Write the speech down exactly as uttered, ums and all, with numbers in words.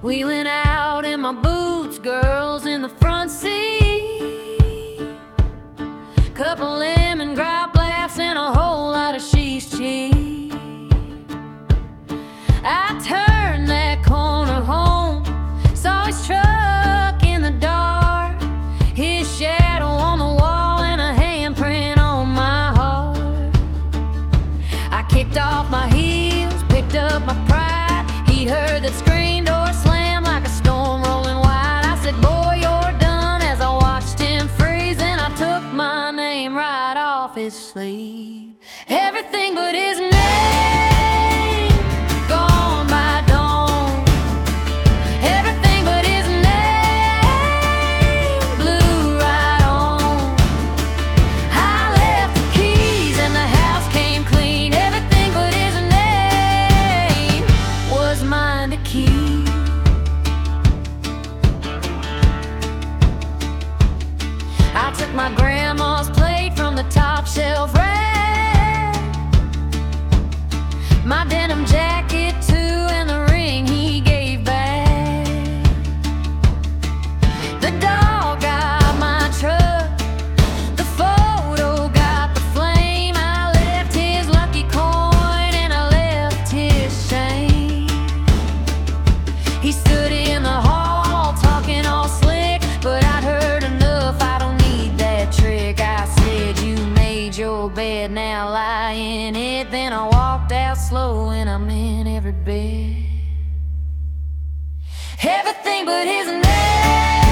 We went out in my boots, girls in the front seat. Couple lemon drop laughs and a whole lot of she's cheese. I turned that corner home, saw his truck in the dark, his shadow on the wall and a handprint on my heart. I kicked off my heels, picked up my pride. He heard that screen door slam like a storm rolling wide. I said, boy, you're done, as I watched him freeze, and I took my name right off his sleeve. Everything but his name gone by dawn. Everything but his name blew right on. I left the keys and the house came clean. Everything but his name was mine to keep. I took my grandma's plate from the top shelf rack, my denim jacket too, and the ring he gave back. The dog got my truck, the photo got the flame. I left his lucky coin and I left his shame. He stood in the hall talking all slick, but I'd heard enough, I don't need that trick. I said, you made your bed, now lie in it. Then I walked out slow and I'm in every bed. Everything but his name